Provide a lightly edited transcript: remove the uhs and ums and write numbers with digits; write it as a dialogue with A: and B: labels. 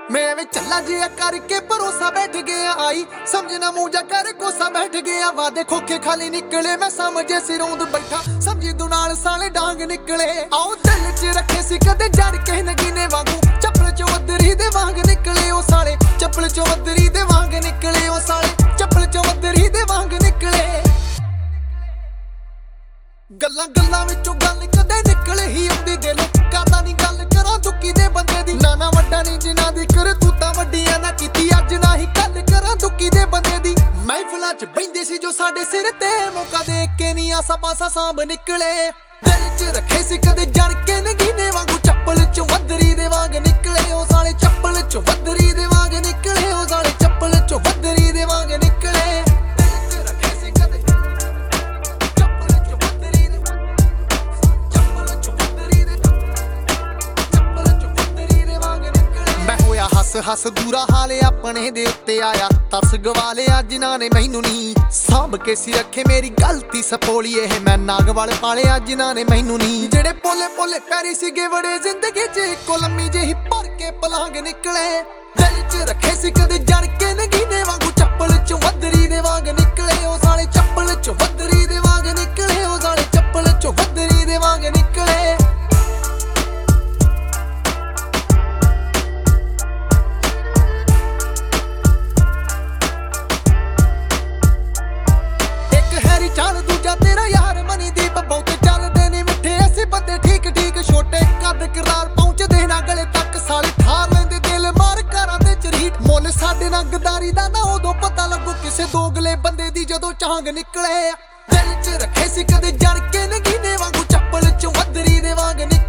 A: मैं वे चला जिया करके भरोसा बैठ गया आई समझना मूजा कर कोसा बैठ गया वादे खोखे खाली निकले मैं समझे सिरोंद बैठा समझी दू नाल साले डांग निकले आओ दिल च रखे सी कदे जड़ के नगीने वांगू चप्पल चौधरी दे वांग निकले ओ साले चप्पल चौधरी दे वांग निकले ओ साले चप्पल चौधरी दे वांग निकले गल्लां गल्लां विचों गल कदे निकले ही आउंदी दिल करदा नहीं गल करा दुखी दे बंदे दी नाना वड्डा नहीं जिन्हां दी कर तू तां वड्डियां ना कीती अज ना ही गल करा दुखी दे बंदे दी महफिलां च बहिंदे सी जो साडे सिर ते मौका देख के नहीं आसा पासा सांभ निकले दिल च रखे सी कदे जड़ के नगीने वांगू चप्पल चौधरी दे वांग निकले ओ साले चप्पल चौधरी दे वांग निकले ओ साले चप्पल चौधरी दे वांग निकले हस हस दूरा हाले अपने दे उत्ते आया तरस गवा लिया जिन्हां ने मैनू नी सांभ के सी रखे मेरी गलती सपोली है मैं नागवाल पालिया जिन्हां ने मैनू नी जेड़े पोले पोले पैरी सीगे बड़े जिंदगी च इक्को लम्मी जेही भर के पलांग निकले दिल च रखे सी कदे जड़ के नगीने वांगू चप्पल चौधरी दे वांग निकले ओ साले चप्पल चौधरी दे वांग निकले ओ साले चप्पल चौधरी दे वांग निकले चल दूजा तेरा यार मनी दीप बहुत चलदे ने मिठे ऐसे बंदे ठीक ठीक छोटे कद करार पहुंचदे ना गले तक साले ठार लेंदे दिल मार करां दे चरीट मुल साडे नाल गद्दारी दा ना उदों पता लगू किसे दोगले बंदे दी जदों चांग निकले दिल च रखे सी कदे जड़ के नगीने वांगू चप्पल चौधरी दे वांग